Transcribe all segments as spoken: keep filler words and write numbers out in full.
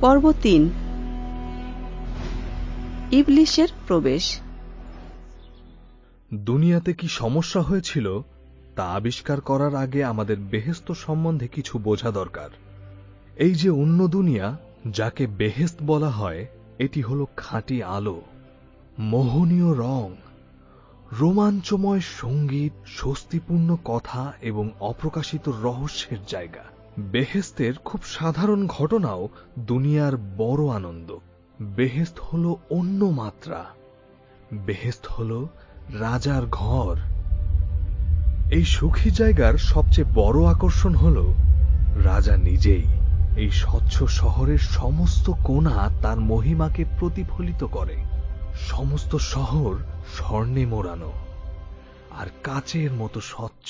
পর্ব তিন। ইবলিশের প্রবেশ। দুনিয়াতে কি সমস্যা হয়েছিল তা আবিষ্কার করার আগে আমাদের বেহেশত সম্বন্ধে কিছু বোঝা দরকার। এই যে অন্য দুনিয়া, যাকে বেহেশত বলা হয়, এটি হল খাঁটি আলো, মোহনীয় রং, রোমাঞ্চময় সঙ্গীত, স্বস্তিপূর্ণ কথা এবং অপ্রকাশিত রহস্যের জায়গা। বেহেশতের খুব সাধারণ ঘটনাও দুনিয়ার বড় আনন্দ। বেহেশত হল অন্য মাত্রা। বেহেশত হল রাজার ঘর। এই সুখী জায়গার সবচেয়ে বড় আকর্ষণ হল রাজা নিজেই। এই স্বচ্ছ শহরের সমস্ত কোণা তার মহিমাকে প্রতিফলিত করে। সমস্ত শহর স্বর্ণে মোড়ানো আর কাচের মতো স্বচ্ছ।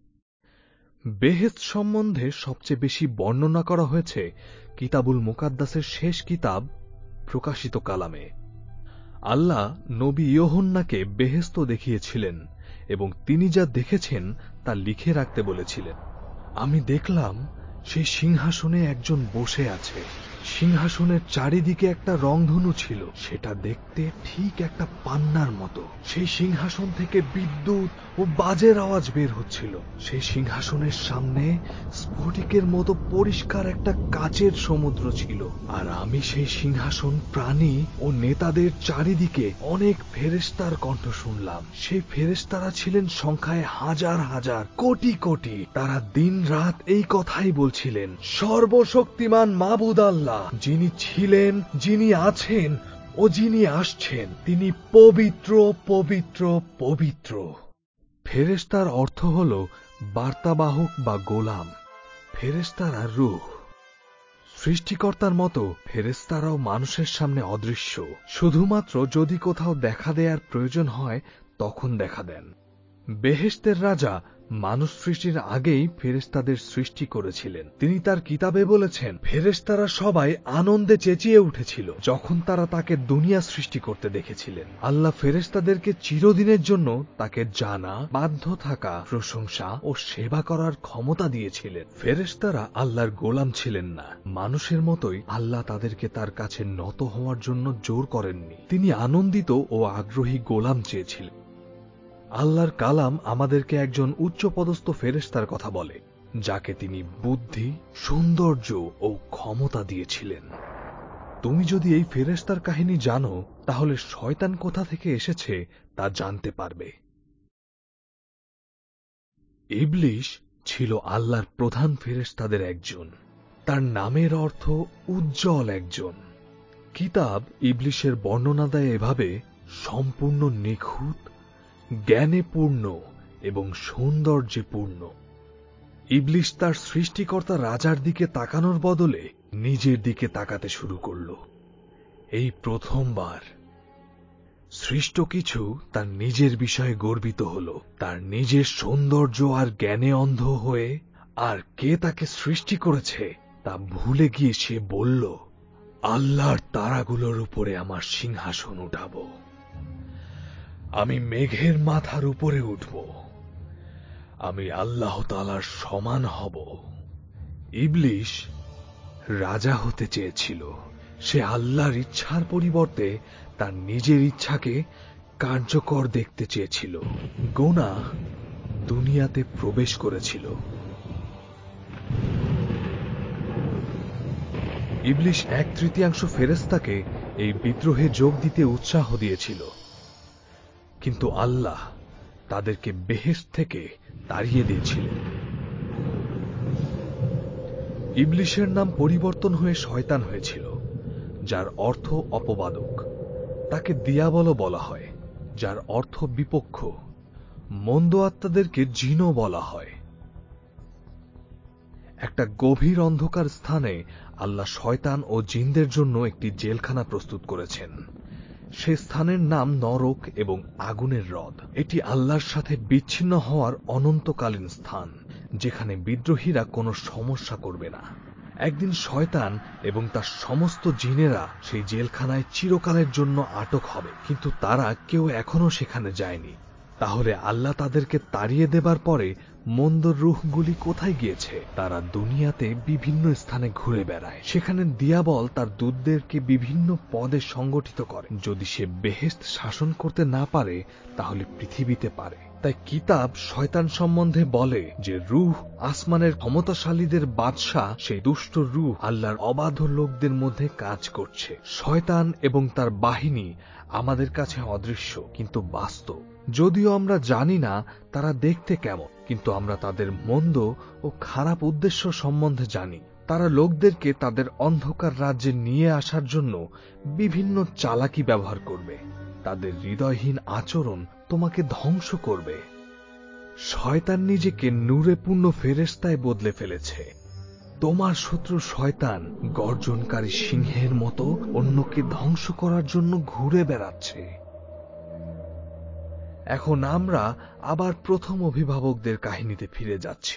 বেহেশত সম্বন্ধে সবচেয়ে বেশি বর্ণনা করা হয়েছে কিতাবুল মুকাদ্দাসের শেষ কিতাব প্রকাশিত কালামে। আল্লাহ নবী ইয়োহান্নাকে বেহেশত দেখিয়েছিলেন এবং তিনি যা দেখেছেন তা লিখে রাখতে বলেছিলেন। আমি দেখলাম সেই সিংহাসনে একজন বসে আছে। সিংহাসনের চারিদিকে একটা রংধনু ছিল, সেটা দেখতে ঠিক একটা পান্নার মতো। সেই সিংহাসন থেকে বিদ্যুৎ ও বাজের আওয়াজ বের হচ্ছিল। সেই সিংহাসনের সামনে স্ফটিকের মতো পরিষ্কার একটা কাচের সমুদ্র ছিল। আর আমি সেই সিংহাসন, প্রাণী ও নেতাদের চারিদিকে অনেক ফেরেশতার কণ্ঠ শুনলাম। সেই ফেরেশতারা ছিলেন সংখ্যায় হাজার হাজার, কোটি কোটি। তারা দিন রাত এই কথাই বলছিলেন, সর্বশক্তিমান মাবুদ আল্লাহ, যিনি ছিলেন, যিনি আছেন ও যিনি আসছেন, তিনি পবিত্র পবিত্র পবিত্র। ফেরেশতার অর্থ হল বার্তাবাহক বা গোলাম। ফেরেশতারা রূহ। সৃষ্টিকর্তার মতো ফেরেশতারাও মানুষের সামনে অদৃশ্য। শুধুমাত্র যদি কোথাও দেখা দেয়ার প্রয়োজন হয় তখন দেখা দেন। বেহেশতের রাজা মানুষ সৃষ্টির আগেই ফেরেশতাদের সৃষ্টি করেছিলেন। তিনি তার কিতাবে বলেছেন, ফেরেশতারা সবাই আনন্দে চেঁচিয়ে উঠেছিল যখন তারা তাকে দুনিয়া সৃষ্টি করতে দেখেছিলেন। আল্লাহ ফেরেশতাদেরকে চিরদিনের জন্য তাকে জানা, বাধ্য থাকা, প্রশংসা ও সেবা করার ক্ষমতা দিয়েছিলেন। ফেরেশতারা আল্লাহর গোলাম ছিলেন না। মানুষের মতোই আল্লাহ তাদেরকে তার কাছে নত হওয়ার জন্য জোর করেননি। তিনি আনন্দিত ও আগ্রহী গোলাম চেয়েছিলেন। আল্লাহর কালাম আমাদেরকে একজন উচ্চপদস্থ ফেরেশতার কথা বলে, যাকে তিনি বুদ্ধি, সৌন্দর্য ও ক্ষমতা দিয়েছিলেন। তুমি যদি এই ফেরেশতার কাহিনী জানো, তাহলে শয়তান কোথা থেকে এসেছে তা জানতে পারবে। ইবলিশ ছিল আল্লাহর প্রধান ফেরেশতাদের একজন। তার নামের অর্থ উজ্জ্বল একজন। কিতাব ইবলিশের বর্ণনা দেয় এভাবে, সম্পূর্ণ নিখুঁত, জ্ঞানে পূর্ণ এবং সৌন্দর্যে পূর্ণ। ইবলিশ তার সৃষ্টিকর্তা রাজার দিকে তাকানোর বদলে নিজের দিকে তাকাতে শুরু করল। এই প্রথমবার সৃষ্ট কিছু তার নিজের বিষয়ে গর্বিত হল, তার নিজের সৌন্দর্য আর জ্ঞানে অন্ধ হয়ে, আর কে তাকে সৃষ্টি করেছে তা ভুলে গিয়ে সে বলল, আল্লাহর তারাগুলোর উপরে আমার সিংহাসন উঠাবো। আমি মেঘের মাথার উপরে উঠব। আমি আল্লাহ তাআলার সমান হব। ইবলিশ রাজা হতে চেয়েছিল। সে আল্লাহর ইচ্ছার পরিবর্তে তার নিজের ইচ্ছাকে কার্যকর দেখতে চেয়েছিল। গুনাহ দুনিয়াতে প্রবেশ করেছিল। ইবলিশ এক তৃতীয়াংশ ফেরেশতাকে এই বিদ্রোহে যোগ দিতে উৎসাহ দিয়েছিল, কিন্তু আল্লাহ তাদেরকে বেহেশত থেকে তাড়িয়ে দিয়েছিলেন। ইবলিশের নাম পরিবর্তন হয়ে শয়তান হয়েছিল, যার অর্থ অপবাদক। তাকে দিয়াবলও বলা হয়, যার অর্থ বিপক্ষ। মন্দ আত্মাদেরকে জিনও বলা হয়। একটা গভীর অন্ধকার স্থানে আল্লাহ শয়তান ও জিনদের জন্য একটি জেলখানা প্রস্তুত করেছেন। সে স্থানের নাম নরক এবং আগুনের হ্রদ। এটি আল্লাহর সাথে বিচ্ছিন্ন হওয়ার অনন্তকালীন স্থান, যেখানে বিদ্রোহীরা কোনো সমস্যা করবে না। একদিন শয়তান এবং তার সমস্ত জিনেরা সেই জেলখানায় চিরকালের জন্য আটক হবে, কিন্তু তারা কেউ এখনো সেখানে যায়নি। তাহলে আল্লাহ তাদেরকে তাড়িয়ে দেবার পরে মন্দ রূহগুলি কোথায় গিয়েছে? তারা দুনিয়াতে বিভিন্ন স্থানে ঘুরে বেড়ায়। সেখানে দিয়াবল তার দূতদেরকে বিভিন্ন পদে সংগঠিত করে। যদি সে বেহেশত শাসন করতে না পারে তাহলে পৃথিবীতে পারে। তাই কিতাব শয়তান সম্বন্ধে বলে যে রূহ আসমানের ক্ষমতাশালীদের বাদশা, সেই দুষ্ট রূহ আল্লাহর অবাধ্য লোকদের মধ্যে কাজ করছে। শয়তান এবং তার বাহিনী আমাদের কাছে অদৃশ্য কিন্তু বাস্তব। যদিও আমরা জানি না তারা দেখতে কেমন, কিন্তু আমরা তাদের মন্দ ও খারাপ উদ্দেশ্য সম্বন্ধে জানি। তারা লোকদেরকে তাদের অন্ধকার রাজ্যে নিয়ে আসার জন্য বিভিন্ন চালাকি ব্যবহার করবে। তাদের হৃদয়হীন আচরণ তোমাকে ধ্বংস করবে। শয়তান নিজেকে নূরে পূর্ণ ফেরেশতায় বদলে ফেলেছে। তোমার শত্রু শয়তান গর্জনকারী সিংহের মতো অন্যকে ধ্বংস করার জন্য ঘুরে বেড়াচ্ছে। এখন আমরা আবার প্রথম অভিভাবকদের কাহিনীতে ফিরে যাচ্ছি।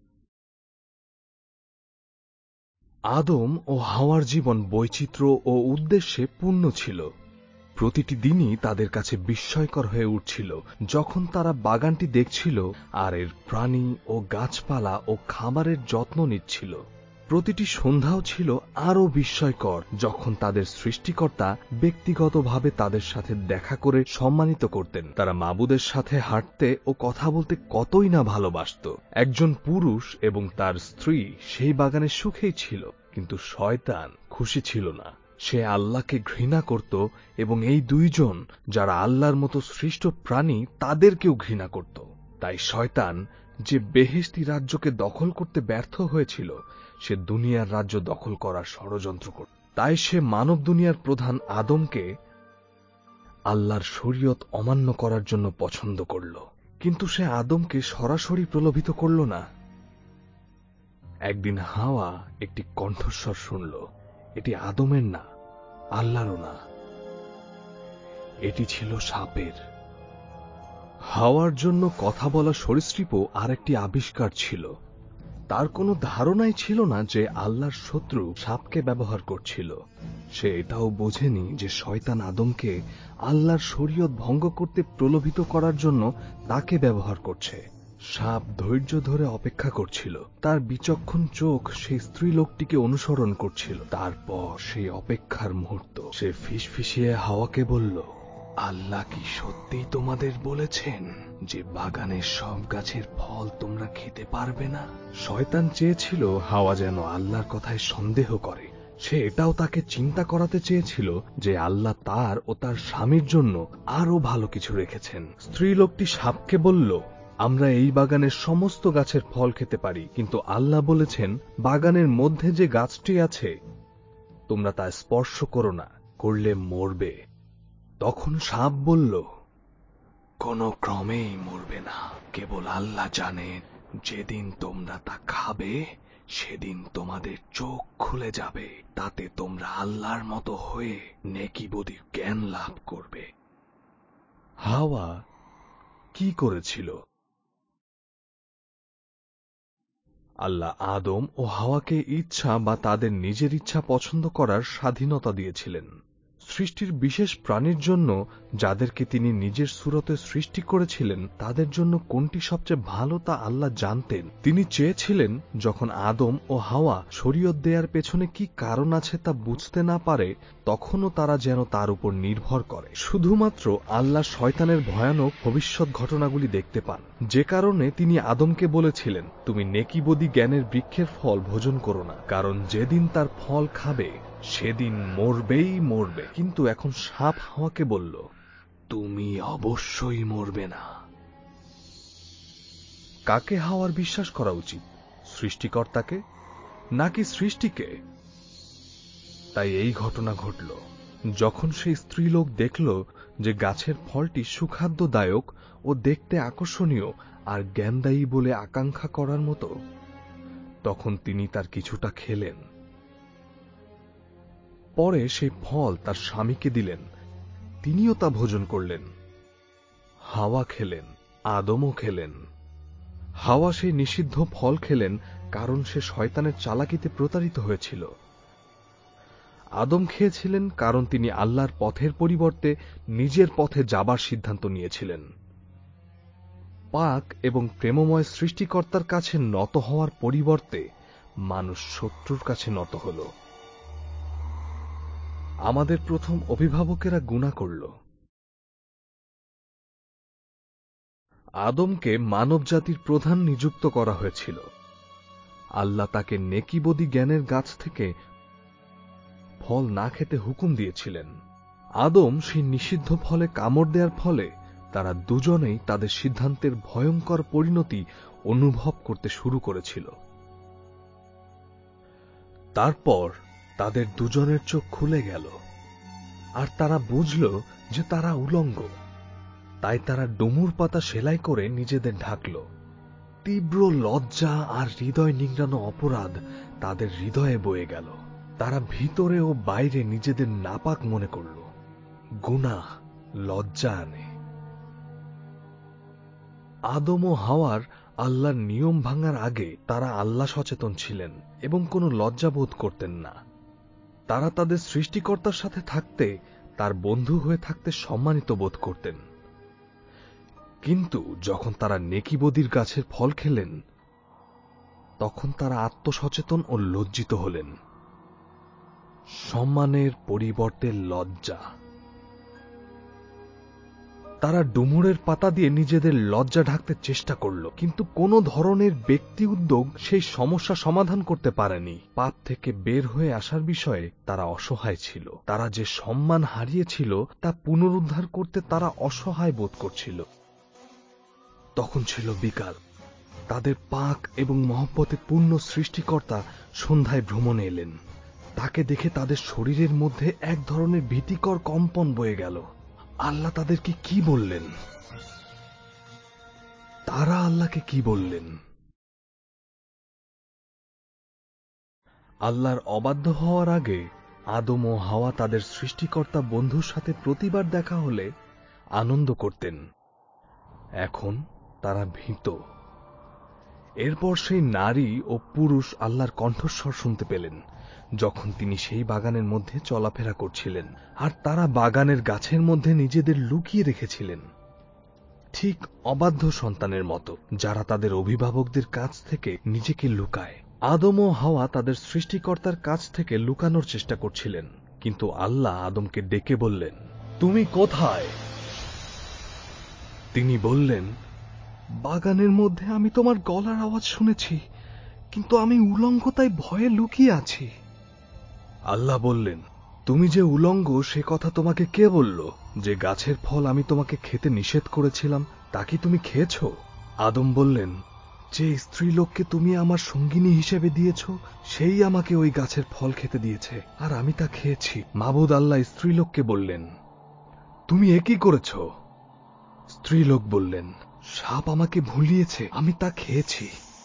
আদম ও হাওয়ার জীবন বৈচিত্র্য ও উদ্দেশ্যে পূর্ণ ছিল। প্রতিটি দিনই তাদের কাছে বিস্ময়কর হয়ে উঠছিল যখন তারা বাগানটি দেখছিল আর এর প্রাণী ও গাছপালা ও খাবারের যত্ন নিচ্ছিল। প্রতিটি সন্ধ্যাও ছিল আরও বিস্ময়কর যখন তাদের সৃষ্টিকর্তা ব্যক্তিগতভাবে তাদের সাথে দেখা করে সম্মানিত করতেন। তারা মাবুদের সাথে হাঁটতে ও কথা বলতে কতই না ভালোবাসত। একজন পুরুষ এবং তার স্ত্রী সেই বাগানে সুখেই ছিল, কিন্তু শয়তান খুশি ছিল না। সে আল্লাহকে ঘৃণা করত এবং এই দুইজন যারা আল্লাহর মতো সৃষ্ট প্রাণী তাদেরকেও ঘৃণা করত। তাই শয়তান যে বেহেশতি রাজ্যকে দখল করতে ব্যর্থ হয়েছিল, সে দুনিয়ার রাজ্য দখল করার ষড়যন্ত্র করত। তাই সে মানব দুনিয়ার প্রধান আদমকে আল্লাহর শরীয়ত অমান্য করার জন্য পছন্দ করল, কিন্তু সে আদমকে সরাসরি প্রলোভিত করল না। একদিন হাওয়া একটি কণ্ঠস্বর শুনল। এটি আদমের না, আল্লাহরও না, এটি ছিল সাপের। হাওয়ার জন্য কথা বলা সরীসৃপও আরেকটি আবিষ্কার ছিল। তার কোনো ধারণাই ছিল না যে আল্লাহর শত্রু সাপকে ব্যবহার করছিল। সে এটাও বোঝেনি যে শয়তান আদমকে আল্লাহর শরীয়ত ভঙ্গ করতে প্রলোভিত করার জন্য তাকে ব্যবহার করছে। সাপ ধৈর্য ধরে অপেক্ষা করছিল। তার বিচক্ষণ চোখ সেই স্ত্রী লোকটিকে অনুসরণ করছিল। তারপর সেই অপেক্ষার মুহূর্ত, সে ফিসফিসিয়ে হাওয়াকে বলল, আল্লাহ কি সত্যিই তোমাদের বলেছেন যে বাগানের সব গাছের ফল তোমরা খেতে পারবে না? শয়তান চেয়েছিল হাওয়া যেন আল্লাহর কথায় সন্দেহ করে। সে এটাও তাকে চিন্তা করাতে চেয়েছিল যে আল্লাহ তার ও তার স্বামীর জন্য আরো ভালো কিছু রেখেছেন। স্ত্রী লোকটি সাপকে বলল, আমরা এই বাগানের সমস্ত গাছের ফল খেতে পারি, কিন্তু আল্লাহ বলেছেন বাগানের মধ্যে যে গাছটি আছে তোমরা তা স্পর্শ করো না, করলে মরবে। তখন সাপ বলল, কোনো ক্রমেই মরবে না, কেবল আল্লাহ জানেন যেদিন তোমরা তা খাবে সেদিন তোমাদের চোখ খুলে যাবে, তাতে তোমরা আল্লাহর মতো হয়ে নেকিবদির জ্ঞান লাভ করবে। হাওয়া কি করেছিল? আল্লাহ আদম ও হাওয়াকে ইচ্ছা বা তাদের নিজের ইচ্ছা পছন্দ করার স্বাধীনতা দিয়েছিলেন। সৃষ্টির বিশেষ প্রাণীর জন্য যাদেরকে তিনি নিজের সুরতে সৃষ্টি করেছিলেন, তাদের জন্য কোনটি সবচেয়ে ভালো তা আল্লাহ জানতেন। তিনি চেয়েছিলেন যখন আদম ও হাওয়া শরীয়ত দেয়ার পেছনে কি কারণ আছে তা বুঝতে না পারে, তখনও তারা যেন তার উপর নির্ভর করে। শুধুমাত্র আল্লাহ শয়তানের ভয়ানক ভবিষ্যৎ ঘটনাগুলি দেখতে পান, যে কারণে তিনি আদমকে বলেছিলেন, তুমি নেকিবদী জ্ঞানের বৃক্ষের ফল ভোজন করো না, কারণ যেদিন তার ফল খাবে সেদিন মরবেই মরবে। কিন্তু এখন সাপ হাওয়াকে বলল, তুমি অবশ্যই মরবে না। কাকে হাওয়ার বিশ্বাস করা উচিত, সৃষ্টিকর্তাকে নাকি সৃষ্টিকে? তাই এই ঘটনা ঘটল। যখন সেই স্ত্রীলোক দেখল যে গাছের ফলটি সুখাদ্যদায়ক ও দেখতে আকর্ষণীয় আর জ্ঞানদায়ী বলে আকাঙ্ক্ষা করার মতো, তখন তিনি তার কিছুটা খেলেন। পরে সেই ফল তার স্বামীকে দিলেন, তিনিও তা ভোজন করলেন। হাওয়া খেলেন, আদমও খেলেন। হাওয়া সেই নিষিদ্ধ ফল খেলেন কারণ সে শয়তানের চালাকিতে প্রতারিত হয়েছিল। আদম খেয়েছিলেন কারণ তিনি আল্লাহর পথের পরিবর্তে নিজের পথে যাবার সিদ্ধান্ত নিয়েছিলেন। পাক এবং প্রেমময় সৃষ্টিকর্তার কাছে নত হওয়ার পরিবর্তে মানুষ শত্রুর কাছে নত হল। আমাদের প্রথম অভিভাবকেরা গুনাহ করল। আদমকে মানবজাতির প্রধান নিযুক্ত করা হয়েছিল। আল্লাহ তাকে নেকিবদী জ্ঞানের গাছ থেকে ফল না খেতে হুকুম দিয়েছিলেন। আদম সেই নিষিদ্ধ ফলে কামড় দেওয়ার ফলে তারা দুজনেই তাদের সিদ্ধান্তের ভয়ঙ্কর পরিণতি অনুভব করতে শুরু করেছিল। তারপর তাদের দুজনের চোখ খুলে গেল, আর তারা বুঝল যে তারা উলঙ্গ। তাই তারা ডুমুর পাতা সেলাই করে নিজেদের ঢাকল। তীব্র লজ্জা আর হৃদয় নিংড়ানো অপরাধ তাদের হৃদয়ে বয়ে গেল। তারা ভিতরে ও বাইরে নিজেদের নাপাক মনে করল। গুনাহ লজ্জা আনে। আদম ও হাওয়ার আল্লাহর নিয়ম ভাঙার আগে তারা আল্লাহ সচেতন ছিলেন এবং কোনো লজ্জা বোধ করতেন না। তারা তাদের সৃষ্টিকর্তার সাথে থাকতে, তার বন্ধু হয়ে থাকতে সম্মানিত বোধ করতেন। কিন্তু যখন তারা নেকিবদির গাছের ফল খেলেন, তখন তারা আত্মসচেতন ও লজ্জিত হলেন। সম্মানের পরিবর্তে লজ্জা। তারা ডুমুরের পাতা দিয়ে নিজেদের লজ্জা ঢাকতে চেষ্টা করল, কিন্তু কোনো ধরনের ব্যক্তি উদ্যোগ সেই সমস্যা সমাধান করতে পারেনি। পাপ থেকে বের হয়ে আসার বিষয়ে তারা অসহায় ছিল। তারা যে সম্মান হারিয়েছিল তা পুনরুদ্ধার করতে তারা অসহায় বোধ করছিল। তখন ছিল বিকাল। তাদের পাক এবং মহব্বতে পূর্ণ সৃষ্টিকর্তা সন্ধ্যায় ভ্রমণে এলেন। তাকে দেখে তাদের শরীরের মধ্যে এক ধরনের ভীতিকর কম্পন বয়ে গেল। আল্লাহ তাদেরকে কি বললেন? তারা আল্লাহকে কি বললেন? আল্লাহর অবাধ্য হওয়ার আগে আদম ও হাওয়া তাদের সৃষ্টিকর্তা বন্ধুর সাথে প্রতিবার দেখা হলে আনন্দ করতেন। এখন তারা ভীত। এরপর সেই নারী ও পুরুষ আল্লাহর কণ্ঠস্বর শুনতে পেলেন যখন তিনি সেই বাগানের মধ্যে চলাফেরা করছিলেন, আর তারা বাগানের গাছের মধ্যে নিজেদের লুকিয়ে রেখেছিলেন, ঠিক অবাধ্য সন্তানের মতো যারা তাদের অভিভাবকদের কাছ থেকে নিজেকে লুকায়। আদম ও হাওয়া তাদের সৃষ্টিকর্তার কাছ থেকে লুকানোর চেষ্টা করছিলেন, কিন্তু আল্লাহ আদমকে ডেকে বললেন, তুমি কোথায়? তিনি বললেন, বাগানের মধ্যে আমি তোমার গলার আওয়াজ শুনেছি, কিন্তু আমি উলঙ্গ তাই ভয়ে লুকিয়ে আছি। আল্লাহ বললেন, তুমি যে উলঙ্গ সে কথা তোমাকে কে বলল? যে গাছের ফল আমি তোমাকে খেতে নিষেধ করেছিলাম তা কি তুমি খেয়েছ? আদম বললেন, যে স্ত্রীলোককে তুমি আমার সঙ্গিনী হিসেবে দিয়েছ সেই আমাকে ওই গাছের ফল খেতে দিয়েছে, আর আমি তা খেয়েছি। মাবুদ আল্লাহ স্ত্রীলোককে বললেন, তুমি এ কি করেছ? স্ত্রীলোক বললেন, সাপ আমাকে ভুলিয়েছে, আমি তা খেয়েছি।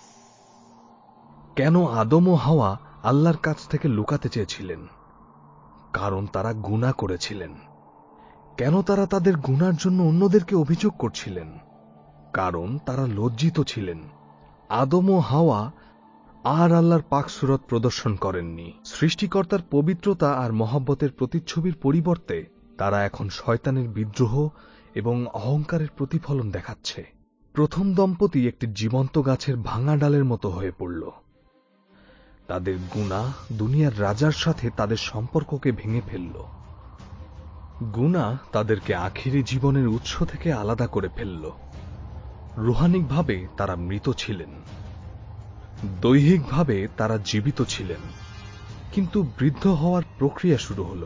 কেন আদম ও হাওয়া আল্লাহর কাছ থেকে লুকাতে চেয়েছিলেন? কারণ তারা গুনাহ করেছিলেন। কেন তারা তাদের গুনার জন্য অন্যদেরকে অভিযোগ করছিলেন? কারণ তারা লজ্জিত ছিলেন। আদম ও হাওয়া আর আল্লাহর পাক সুরত প্রদর্শন করেননি। সৃষ্টিকর্তার পবিত্রতা আর মহব্বতের প্রতিচ্ছবির পরিবর্তে তারা এখন শয়তানের বিদ্রোহ এবং অহংকারের প্রতিফলন দেখাচ্ছে। প্রথম দম্পতি একটি জীবন্ত গাছের ভাঙা ডালের মতো হয়ে পড়ল। তাদের গুনাহ দুনিয়ার রাজার সাথে তাদের সম্পর্ককে ভেঙে ফেলল। গুনাহ তাদেরকে আখিরি জীবনের উৎস থেকে আলাদা করে ফেলল। রুহানিকভাবে তারা মৃত ছিলেন, দৈহিকভাবে তারা জীবিত ছিলেন, কিন্তু বৃদ্ধ হওয়ার প্রক্রিয়া শুরু হল।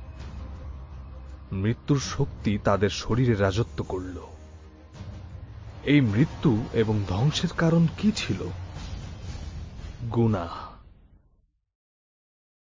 মৃত্যুর শক্তি তাদের শরীরে রাজত্ব করল। এই মৃত্যু এবং ধ্বংসের কারণ কি ছিল? গুনাহ।